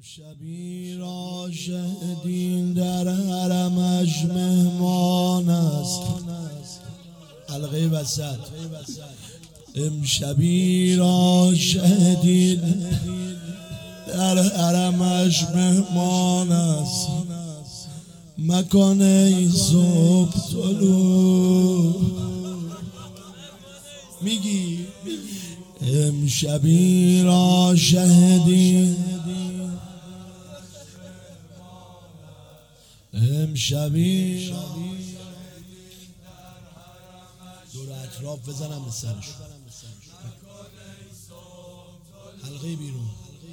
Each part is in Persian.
شبی را شهدین در حرمش مهمان است. حلقه وسط. امشبی را شهدین در حرمش مهمان است. مکان ای صبح طلوع میگی امشبی را شهدین امشبی دور اطراف بزنم به سرش. حلقه بیرون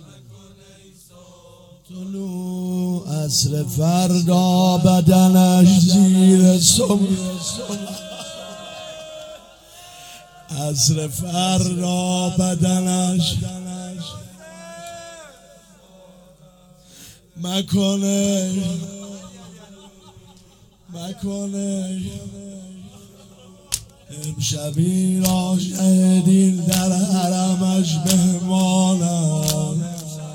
طلوع عصر فردا بدنش زیر سم عصر فردا بدنش مکنه امشبی را شهدین در حرمش مهمانم.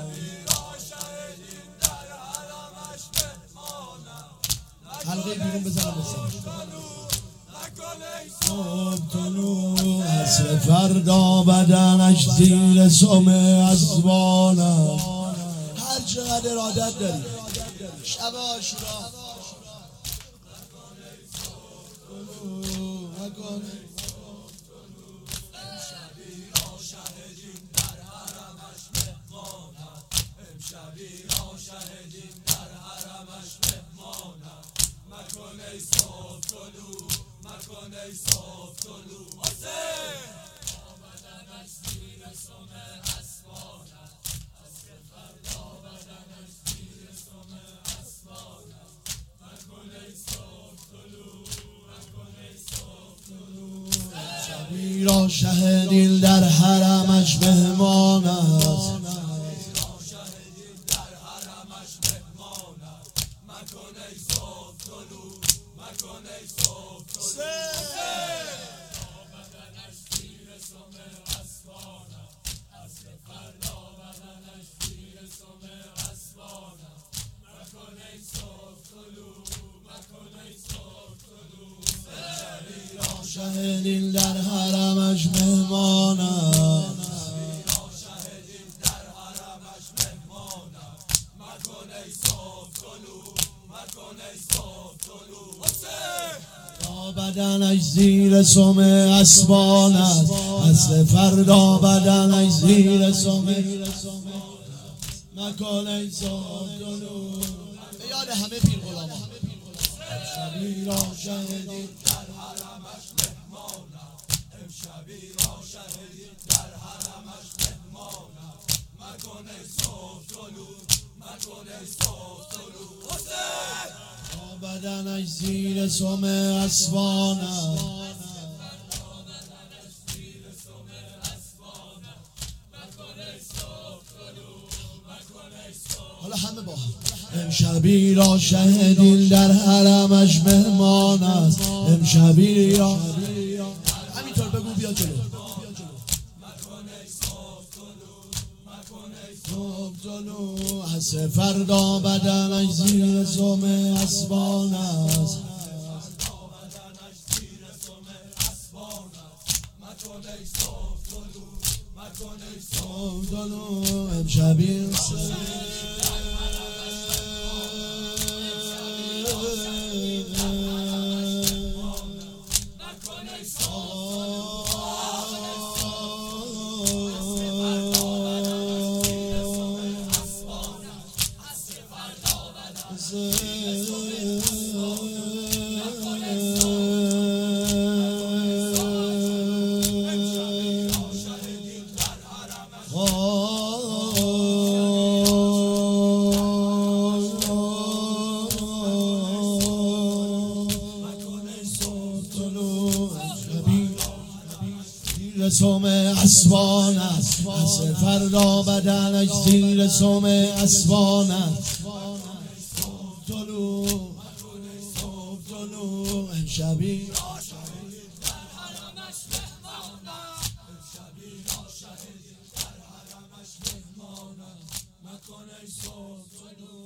حلقه بیرون بزنم صبح طلوع عصر فردا بدنش زیر سم اسبانم. هر چقدر ارادت داری شب عاشورا را شهدین در حرمش مهمان است. شهدین در حرمش مهمان است. تا بدنش زیر سم اسبان است. عصر فردا بدنش زیر سم مکان ای صبح طلوع. به یاد همه پیر غلامان شبی را شهدین بدنش زیر سم اسبان است. حالا همه با هم امشبی را شهدین در حرمش مهمان است. امشبی را همینطور بگو بیا جلو. عصر فردا بدنش زیر سم اسبان است. امشبی سم اسبان است. عصر فردا بدنش زیر سم اسبان است. طلوع امشبی مکن ای صبح تو